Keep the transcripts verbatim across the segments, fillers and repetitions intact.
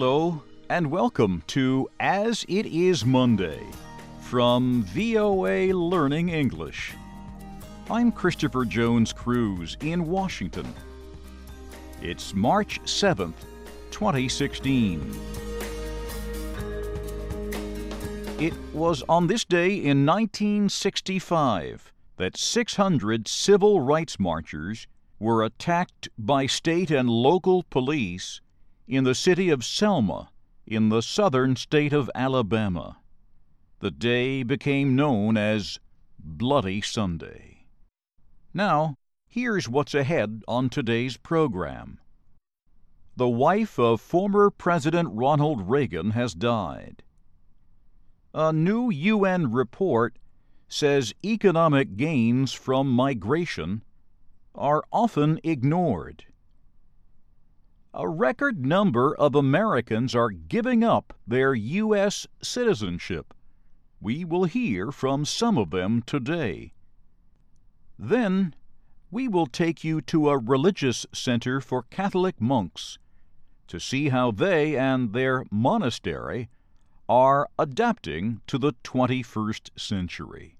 Hello, and welcome to As It Is Monday from V O A Learning English. I'm Christopher Jones Cruz in Washington. It's March seventh, twenty sixteen. It was on this day in nineteen sixty-five that six hundred civil rights marchers were attacked by state and local police in the city of Selma in the southern state of Alabama. The day became known as Bloody Sunday. Now, here's what's ahead on today's program. The wife of former President Ronald Reagan has died. A new U N report says economic gains from migration are often ignored. A record number of Americans are giving up their U S citizenship. We will hear from some of them today. Then, we will take you to a religious center for Catholic monks to see how they and their monastery are adapting to the twenty-first century.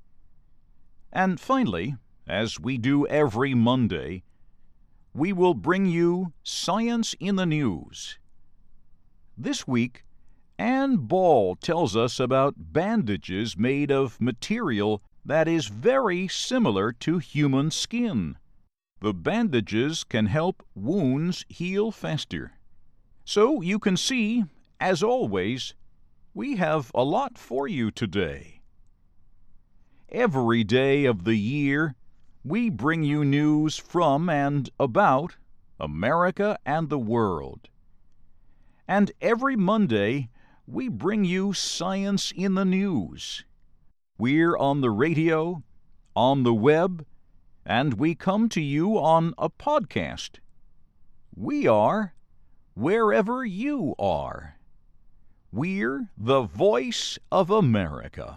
And finally, as we do every Monday, we will bring you Science in the News. This week, Ann Ball tells us about bandages made of material that is very similar to human skin. The bandages can help wounds heal faster. So you can see, as always, we have a lot for you today. Every day of the year, we bring you news from and about America and the world. And every Monday, we bring you Science in the News. We're on the radio, on the web, and we come to you on a podcast. We are wherever you are. We're the voice of America.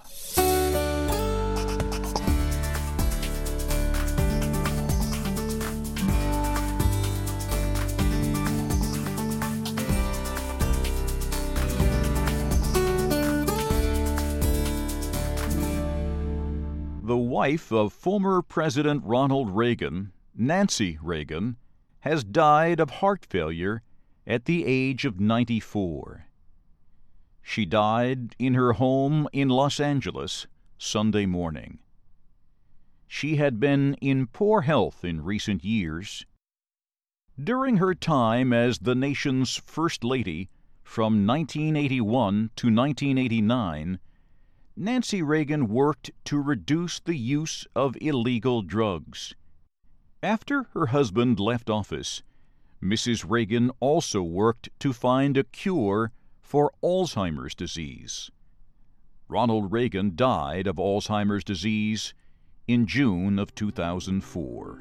The wife of former President Ronald Reagan, Nancy Reagan, has died of heart failure at the age of ninety-four. She died in her home in Los Angeles Sunday morning. She had been in poor health in recent years. During her time as the nation's First Lady from nineteen eighty-one to nineteen eighty-nine, Nancy Reagan worked to reduce the use of illegal drugs. After her husband left office, Missus Reagan also worked to find a cure for Alzheimer's disease. Ronald Reagan died of Alzheimer's disease in June of two thousand four.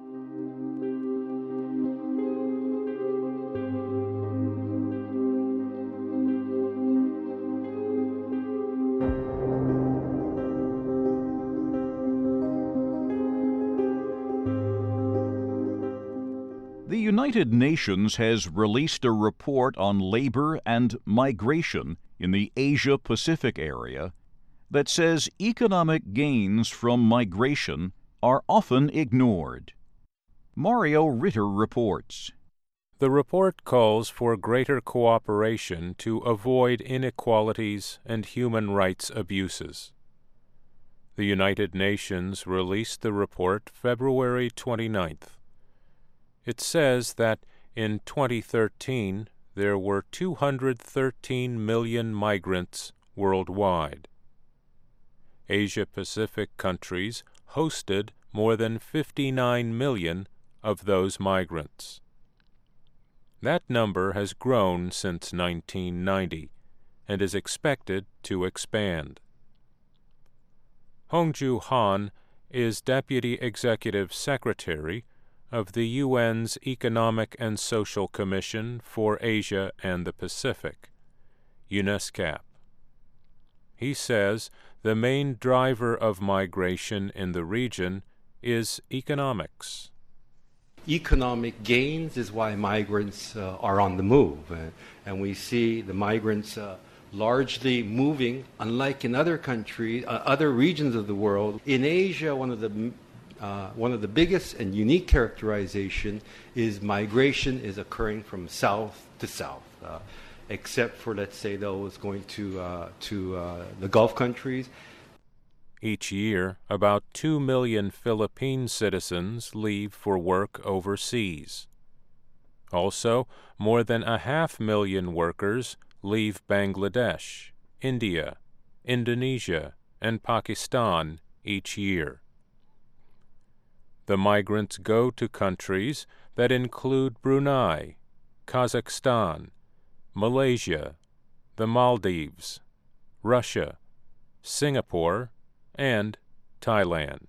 The United Nations has released a report on labor and migration in the Asia-Pacific area that says economic gains from migration are often ignored. Mario Ritter reports. The report calls for greater cooperation to avoid inequalities and human rights abuses. The United Nations released the report February twenty-ninth. It says that in twenty thirteen there were two hundred thirteen million migrants worldwide. Asia-Pacific countries hosted more than fifty-nine million of those migrants. That number has grown since nineteen ninety and is expected to expand. Hongju Han is Deputy Executive Secretary of the U N's Economic and Social Commission for Asia and the Pacific, UNESCO. He says the main driver of migration in the region is economics. Economic gains is why migrants uh, are on the move. Uh, and we see the migrants uh, largely moving, unlike in other countries, uh, other regions of the world. In Asia, one of the uh, one of the biggest and unique characterization is migration is occurring from south to south, uh, except for, let's say, those going to uh, to uh, the Gulf countries. Each year, about two million Philippine citizens leave for work overseas. Also, more than a half million workers leave Bangladesh, India, Indonesia, and Pakistan each year. The migrants go to countries that include Brunei, Kazakhstan, Malaysia, the Maldives, Russia, Singapore, and Thailand.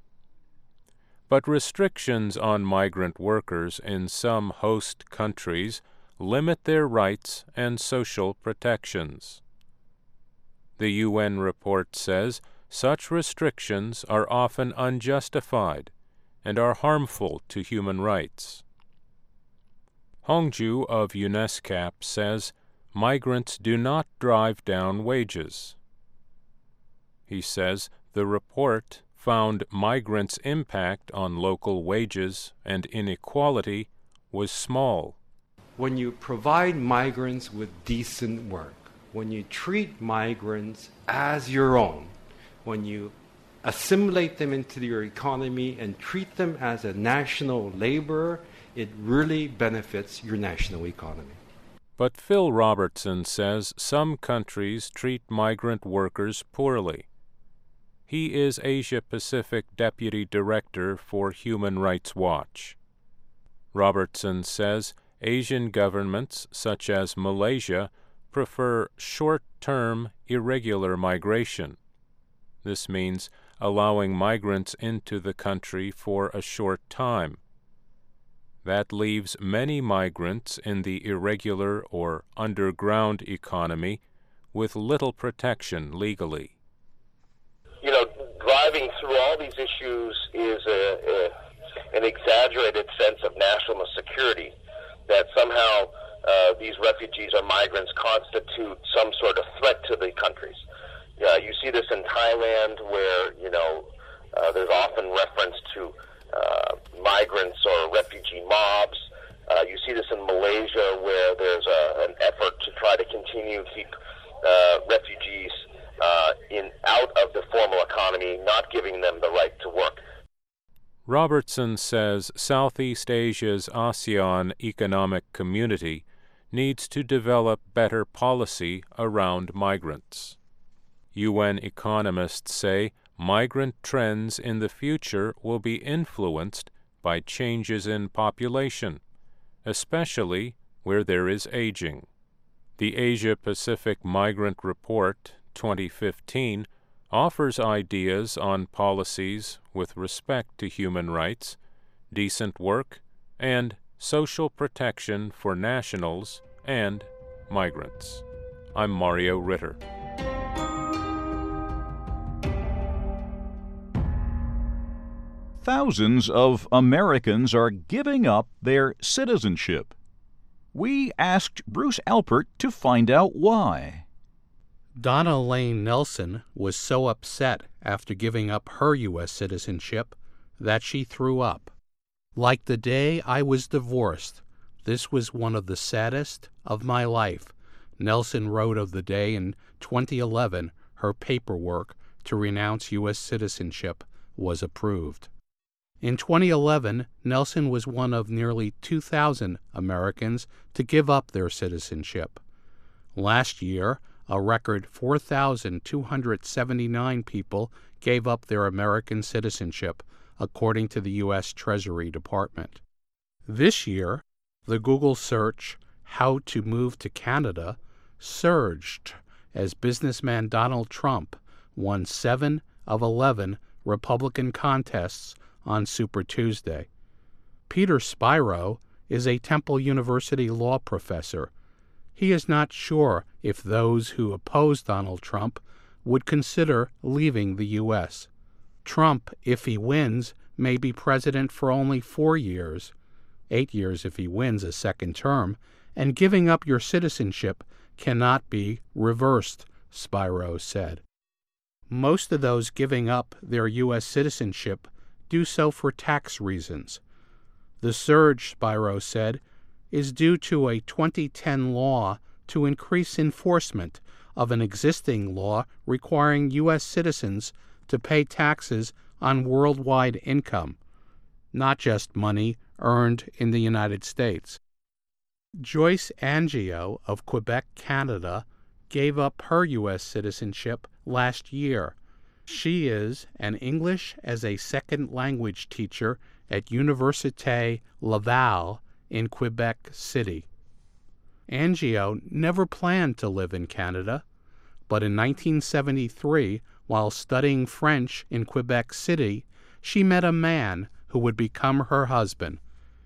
But restrictions on migrant workers in some host countries limit their rights and social protections. The U N report says such restrictions are often unjustified and are harmful to human rights. Hongju of UNESCAP says migrants do not drive down wages. He says the report found migrants' impact on local wages and inequality was small. When you provide migrants with decent work, when you treat migrants as your own, when you assimilate them into your economy and treat them as a national laborer, it really benefits your national economy. But Phil Robertson says some countries treat migrant workers poorly. He is Asia-Pacific Deputy Director for Human Rights Watch. Robertson says Asian governments, such as Malaysia, prefer short-term, irregular migration. This means allowing migrants into the country for a short time. That leaves many migrants in the irregular or underground economy with little protection legally. You know, driving through all these issues is a, a, an exaggerated sense of national security, that somehow uh, these refugees or migrants constitute some sort of threat to the countries. Uh, you see this in Thailand, where, you know, uh, there's often reference to uh, migrants or refugee mobs. Uh, you see this in Malaysia, where there's a, an effort to try to continue to keep uh, refugees Uh, in out of the formal economy, not giving them the right to work. Robertson says Southeast Asia's ASEAN economic community needs to develop better policy around migrants. U N economists say migrant trends in the future will be influenced by changes in population, especially where there is aging. The Asia-Pacific Migrant Report twenty fifteen offers ideas on policies with respect to human rights, decent work, and social protection for nationals and migrants. I'm Mario Ritter. Thousands of Americans are giving up their citizenship. We asked Bruce Alpert to find out why. Donna Lane Nelson was so upset after giving up her U S citizenship that she threw up. Like the day I was divorced, this was one of the saddest of my life, Nelson wrote of the day in twenty eleven her paperwork to renounce U S citizenship was approved. In twenty eleven, Nelson was one of nearly two thousand Americans to give up their citizenship. Last year, a record four thousand two hundred seventy-nine people gave up their American citizenship, according to the U S Treasury Department. This year, the Google search, "How to Move to Canada," surged as businessman Donald Trump won seven of eleven Republican contests on Super Tuesday. Peter Spiro is a Temple University law professor. He is not sure if those who oppose Donald Trump would consider leaving the U S. Trump, if he wins, may be president for only four years. eight years if he wins a second term, and giving up your citizenship cannot be reversed, Spiro said. Most of those giving up their U S citizenship do so for tax reasons. The surge, Spiro said, is due to a twenty ten law to increase enforcement of an existing law requiring U S citizens to pay taxes on worldwide income, not just money earned in the United States. Joyce Angio of Quebec, Canada, gave up her U S citizenship last year. She is an English as a second language teacher at Université Laval in Quebec City. Angio never planned to live in Canada, but in nineteen seventy-three, while studying French in Quebec City, she met a man who would become her husband.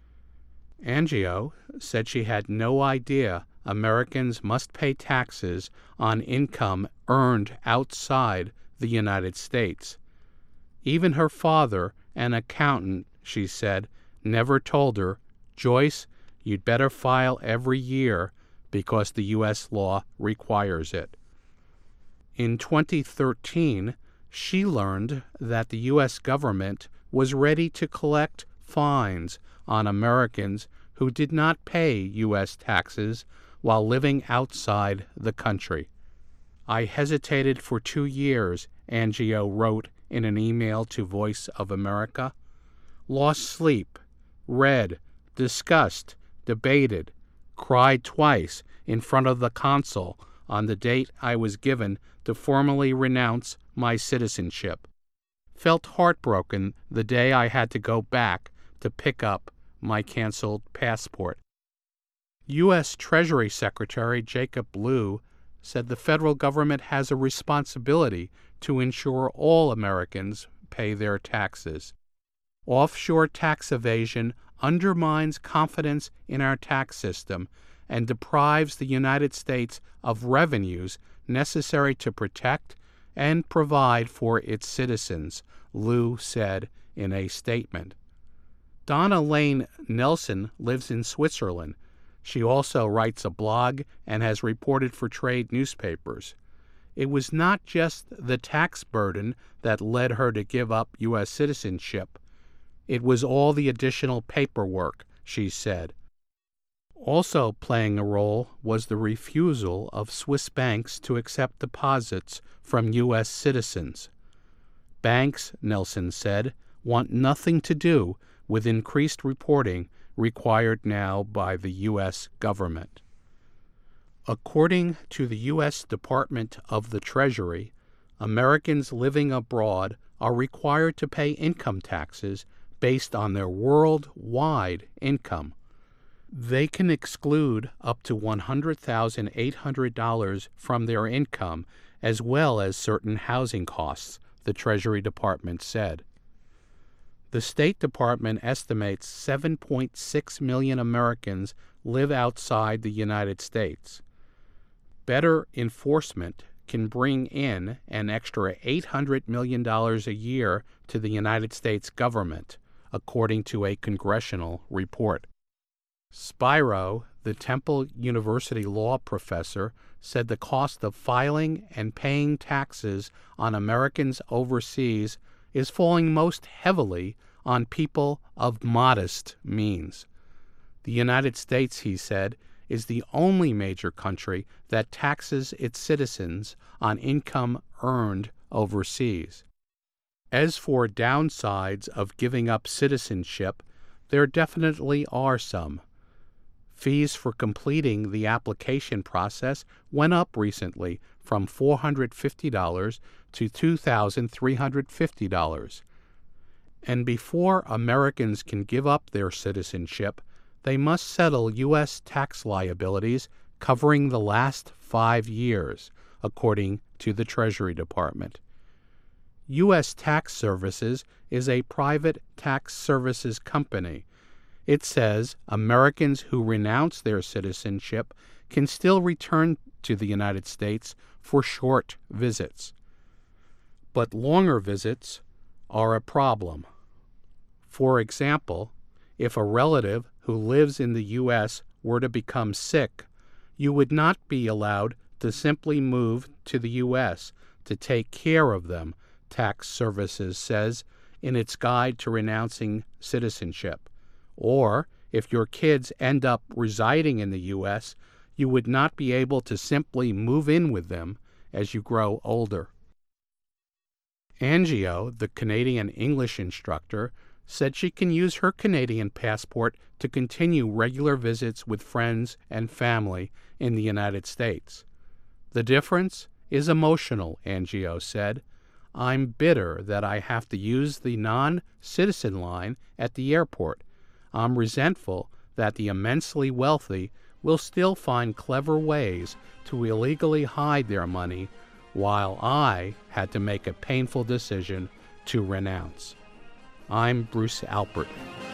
Angio said she had no idea Americans must pay taxes on income earned outside the United States. Even her father, an accountant, she said, never told her, "Joyce, you'd better file every year because the U S law requires it." In twenty thirteen, she learned that the U S government was ready to collect fines on Americans who did not pay U S taxes while living outside the country. "I hesitated for two years," Angio wrote in an email to Voice of America. "Lost sleep, read, discussed, debated, cried twice in front of the consul on the date I was given to formally renounce my citizenship. Felt heartbroken the day I had to go back to pick up my canceled passport." U S Treasury Secretary Jacob Lew said the federal government has a responsibility to ensure all Americans pay their taxes. "Offshore tax evasion undermines confidence in our tax system and deprives the United States of revenues necessary to protect and provide for its citizens," Lew said in a statement. Donna Lane Nelson lives in Switzerland. She also writes a blog and has reported for trade newspapers. It was not just the tax burden that led her to give up U S citizenship. It was all the additional paperwork, she said. Also playing a role was the refusal of Swiss banks to accept deposits from U S citizens. Banks, Nelson said, want nothing to do with increased reporting required now by the U S government. According to the U S Department of the Treasury, Americans living abroad are required to pay income taxes based on their worldwide income. They can exclude up to one hundred thousand eight hundred dollars from their income, as well as certain housing costs, the Treasury Department said. The State Department estimates seven point six million Americans live outside the United States. Better enforcement can bring in an extra eight hundred million dollars a year to the United States government, according to a congressional report. Spiro, the Temple University law professor, said the cost of filing and paying taxes on Americans overseas is falling most heavily on people of modest means. The United States, he said, is the only major country that taxes its citizens on income earned overseas. As for downsides of giving up citizenship, there definitely are some. Fees for completing the application process went up recently from four hundred fifty dollars to two thousand three hundred fifty dollars. And before Americans can give up their citizenship, they must settle U S tax liabilities covering the last five years, according to the Treasury Department. U S Tax Services is a private tax services company. It says Americans who renounce their citizenship can still return to the United States for short visits. But longer visits are a problem. For example, if a relative who lives in the U S were to become sick, you would not be allowed to simply move to the U S to take care of them, Tax Services says in its guide to renouncing citizenship. Or, if your kids end up residing in the U S, you would not be able to simply move in with them as you grow older. Angio, the Canadian English instructor, said she can use her Canadian passport to continue regular visits with friends and family in the United States. The difference is emotional, Angio said. I'm bitter that I have to use the non-citizen line at the airport. I'm resentful that the immensely wealthy will still find clever ways to illegally hide their money, while I had to make a painful decision to renounce. I'm Bruce Alpert.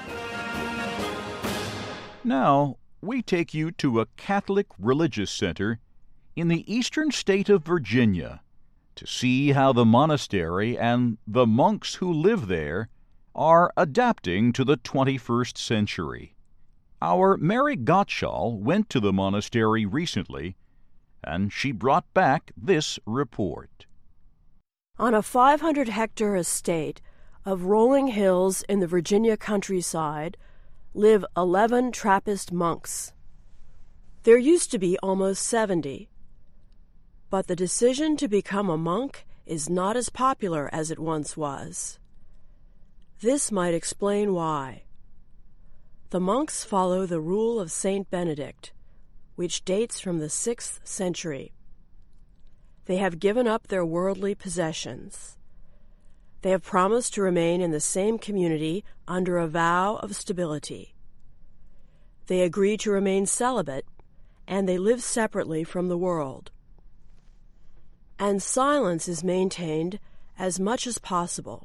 Now, we take you to a Catholic religious center in the eastern state of Virginia to see how the monastery and the monks who live there are adapting to the twenty-first century. Our Mary Gottschall went to the monastery recently, and she brought back this report. On a five hundred hectare estate of rolling hills in the Virginia countryside live eleven Trappist monks. There used to be almost seventy, but the decision to become a monk is not as popular as it once was. This might explain why. The monks follow the rule of Saint Benedict, which dates from the sixth century. They have given up their worldly possessions. They have promised to remain in the same community under a vow of stability. They agree to remain celibate, and they live separately from the world. And silence is maintained as much as possible.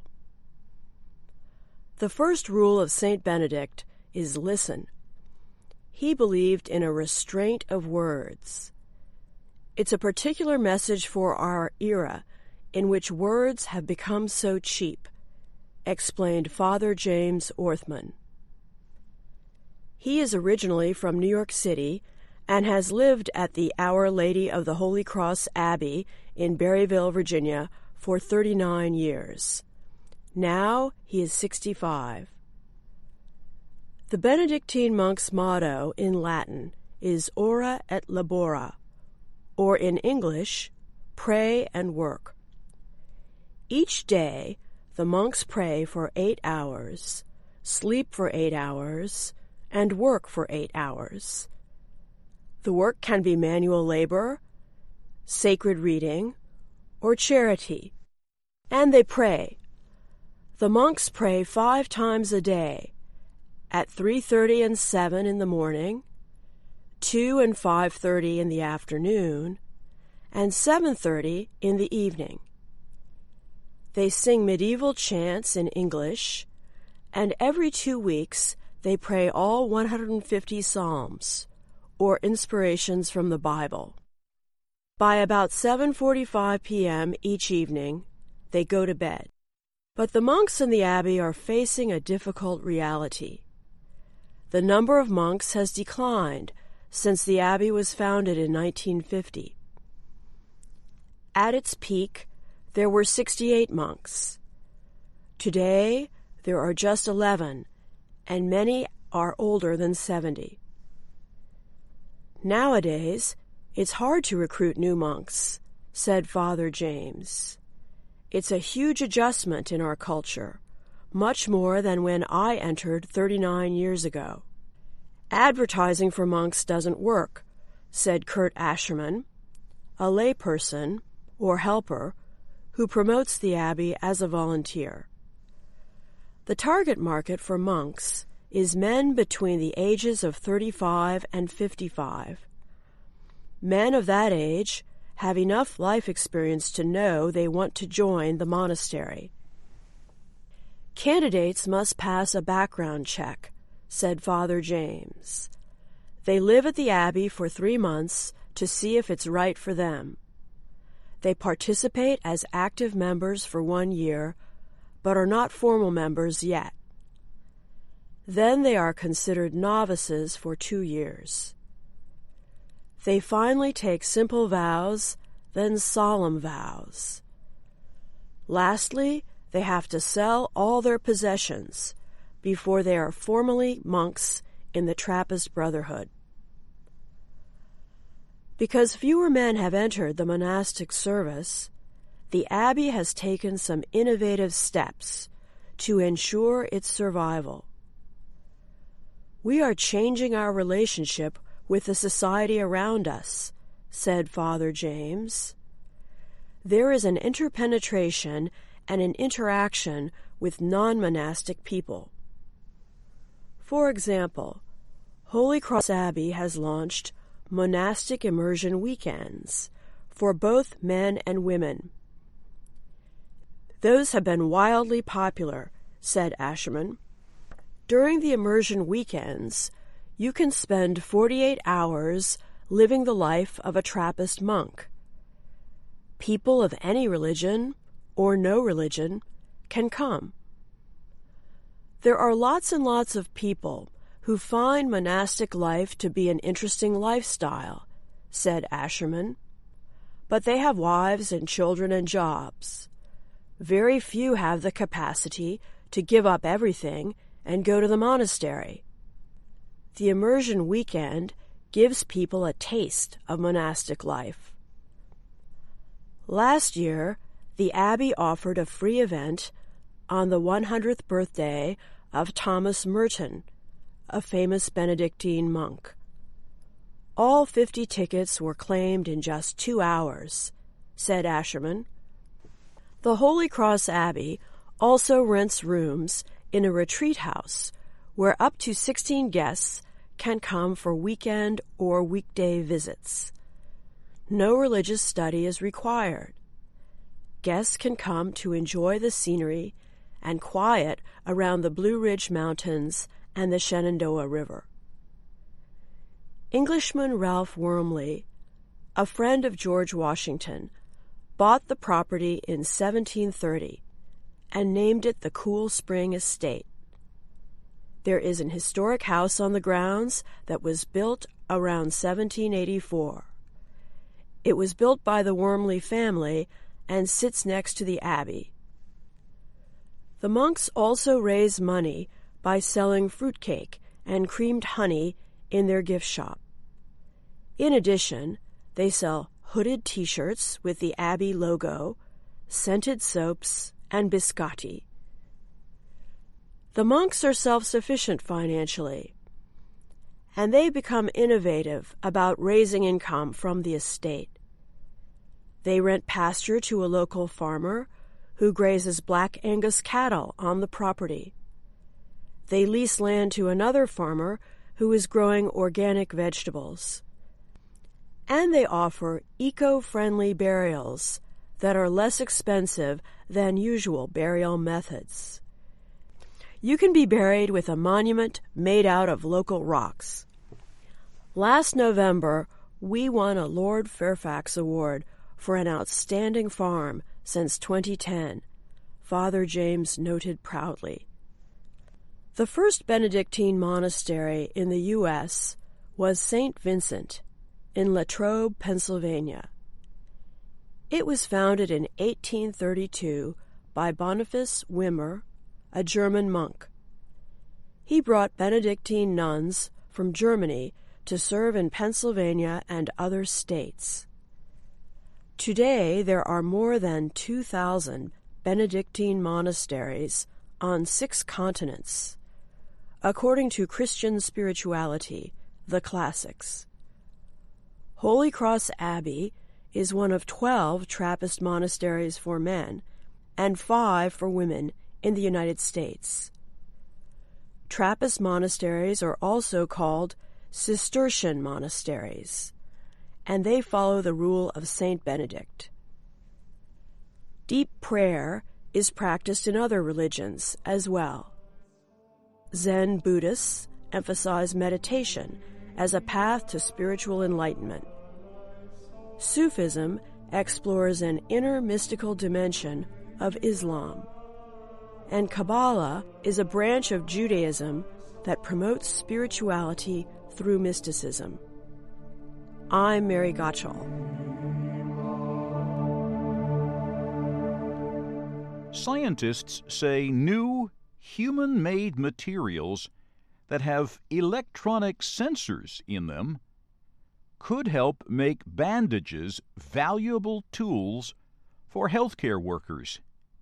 The first rule of Saint Benedict is listen. He believed in a restraint of words. It's a particular message for our era, in which words have become so cheap, explained Father James Orthman. He is originally from New York City and has lived at the Our Lady of the Holy Cross Abbey in Berryville, Virginia, for thirty-nine years. Now he is sixty-five. The Benedictine monk's motto in Latin is Ora et Labora, or in English, pray and work. Each day, the monks pray for eight hours, sleep for eight hours, and work for eight hours. The work can be manual labor, sacred reading, or charity. And they pray. The monks pray five times a day, at three thirty and seven in the morning, two and five thirty in the afternoon, and seven thirty in the evening. They sing medieval chants in English, and every two weeks they pray all one hundred fifty psalms, or inspirations from the Bible. By about seven forty-five p.m. each evening, they go to bed. But the monks in the abbey are facing a difficult reality. The number of monks has declined since the abbey was founded in nineteen fifty. At its peak, there were sixty-eight monks. Today, there are just eleven, and many are older than seventy. Nowadays, it's hard to recruit new monks, said Father James. It's a huge adjustment in our culture, much more than when I entered thirty-nine years ago. Advertising for monks doesn't work, said Kurt Asherman, a layperson or helper who promotes the abbey as a volunteer. The target market for monks is men between the ages of thirty-five and fifty-five. Men of that age have enough life experience to know they want to join the monastery. Candidates must pass a background check, said Father James. They live at the abbey for three months to see if it's right for them. They participate as active members for one year, but are not formal members yet. Then they are considered novices for two years. They finally take simple vows, then solemn vows. Lastly, they have to sell all their possessions before they are formally monks in the Trappist Brotherhood. Because fewer men have entered the monastic service, the Abbey has taken some innovative steps to ensure its survival. We are changing our relationship with the society around us, said Father James. There is an interpenetration and an interaction with non-monastic people. For example, Holy Cross Abbey has launched monastic immersion weekends for both men and women. Those have been wildly popular, said Asherman. During the immersion weekends, you can spend forty-eight hours living the life of a Trappist monk. People of any religion, or no religion, can come. There are lots and lots of people who find monastic life to be an interesting lifestyle, said Asherman. But they have wives and children and jobs. Very few have the capacity to give up everything and go to the monastery. The immersion weekend gives people a taste of monastic life. Last year, the Abbey offered a free event on the one hundredth birthday of Thomas Merton, a famous Benedictine monk. All fifty tickets were claimed in just two hours, said Asherman. The Holy Cross Abbey also rents rooms in a retreat house where up to sixteen guests can come for weekend or weekday visits. No religious study is required. Guests can come to enjoy the scenery and quiet around the Blue Ridge Mountains and the Shenandoah River. Englishman Ralph Wormley, a friend of George Washington, bought the property in seventeen thirty and named it the Cool Spring Estate. There is an historic house on the grounds that was built around seventeen eighty-four. It was built by the Wormley family and sits next to the Abbey. The monks also raise money by selling fruitcake and creamed honey in their gift shop. In addition, they sell hooded T-shirts with the Abbey logo, scented soaps, and biscotti. The monks are self-sufficient financially, and they become innovative about raising income from the estate. They rent pasture to a local farmer who grazes Black Angus cattle on the property. They lease land to another farmer who is growing organic vegetables. And they offer eco-friendly burials that are less expensive than usual burial methods. You can be buried with a monument made out of local rocks. Last November, we won a Lord Fairfax Award for an outstanding farm since twenty ten, Father James noted proudly. The first Benedictine monastery in the U S was Saint Vincent in Latrobe, Pennsylvania. It was founded in eighteen thirty-two by Boniface Wimmer, a German monk. He brought Benedictine nuns from Germany to serve in Pennsylvania and other states. Today, there are more than two thousand Benedictine monasteries on six continents, according to Christian Spirituality, the Classics. Holy Cross Abbey is one of twelve Trappist monasteries for men and five for women in the United States. Trappist monasteries are also called Cistercian monasteries, and they follow the rule of Saint Benedict. Deep prayer is practiced in other religions as well. Zen Buddhists emphasize meditation as a path to spiritual enlightenment. Sufism explores an inner mystical dimension of Islam, and Kabbalah is a branch of Judaism that promotes spirituality through mysticism. I'm Mary Gottschall. Scientists say new human-made materials that have electronic sensors in them could help make bandages valuable tools for healthcare workers.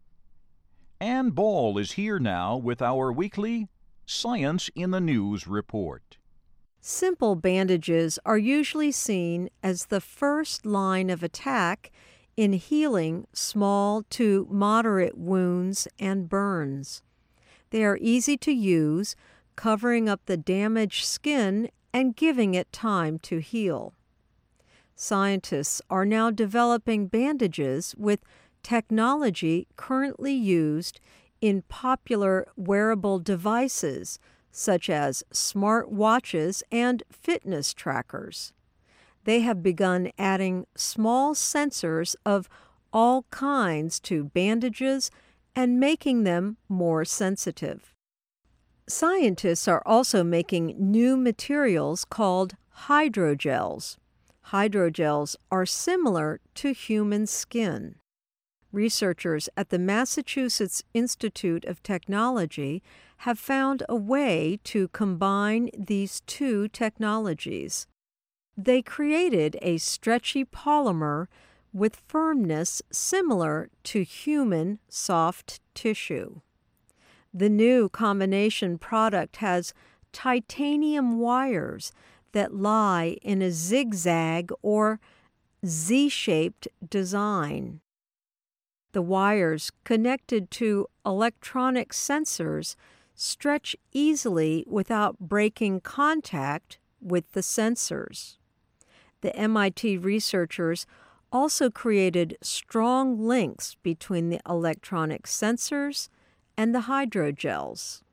Ann Ball is here now with our weekly Science in the News report. Simple bandages are usually seen as the first line of attack in healing small to moderate wounds and burns. They are easy to use, covering up the damaged skin and giving it time to heal. Scientists are now developing bandages with technology currently used in popular wearable devices such as smart watches and fitness trackers. They have begun adding small sensors of all kinds to bandages and making them more sensitive. Scientists are also making new materials called hydrogels. Hydrogels are similar to human skin. Researchers at the Massachusetts Institute of Technology have found a way to combine these two technologies. They created a stretchy polymer with firmness similar to human soft tissue. The new combination product has titanium wires that lie in a zigzag or Z-shaped design. The wires connected to electronic sensors stretch easily without breaking contact with the sensors. The M I T researchers also created strong links between the electronic sensors and the hydrogels.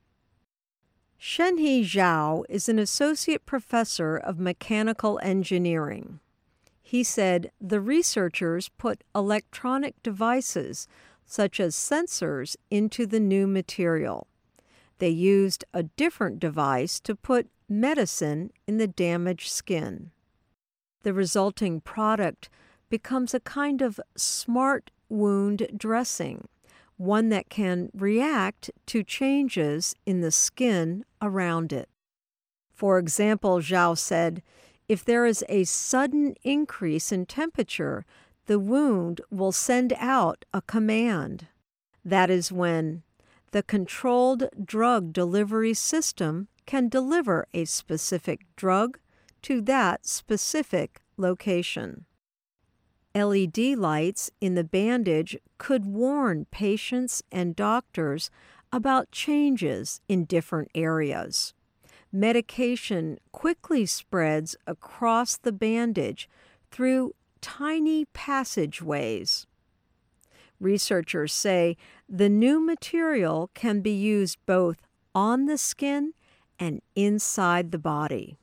Shenhe Zhao is an associate professor of mechanical engineering. He said the researchers put electronic devices, such as sensors, into the new material. They used a different device to put medicine in the damaged skin. The resulting product becomes a kind of smart wound dressing, one that can react to changes in the skin around it. For example, Zhao said, if there is a sudden increase in temperature, the wound will send out a command. That is when the controlled drug delivery system can deliver a specific drug to that specific location. L E D lights in the bandage could warn patients and doctors about changes in different areas. Medication quickly spreads across the bandage through tiny passageways. Researchers say the new material can be used both on the skin and inside the body.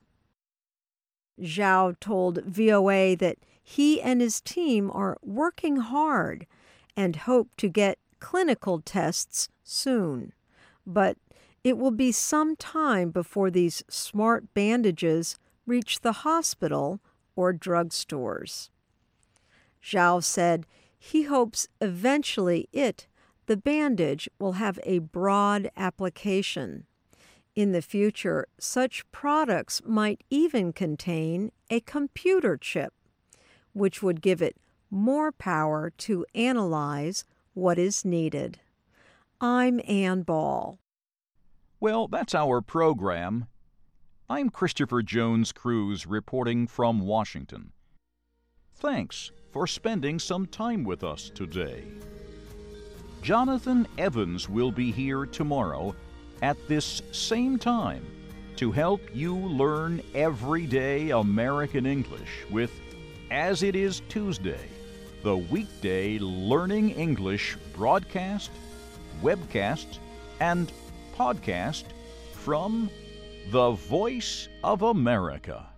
Zhao told V O A that he and his team are working hard and hope to get clinical tests soon, but it will be some time before these smart bandages reach the hospital or drugstores. Zhao said he hopes eventually it, the bandage, will have a broad application. In the future, such products might even contain a computer chip, which would give it more power to analyze what is needed. I'm Ann Ball. Well, that's our program. I'm Christopher Jones Cruz reporting from Washington. Thanks for spending some time with us today. Jonathan Evans will be here tomorrow at this same time to help you learn everyday American English with As It Is Tuesday, the weekday Learning English broadcast, webcast, and podcast from the Voice of America.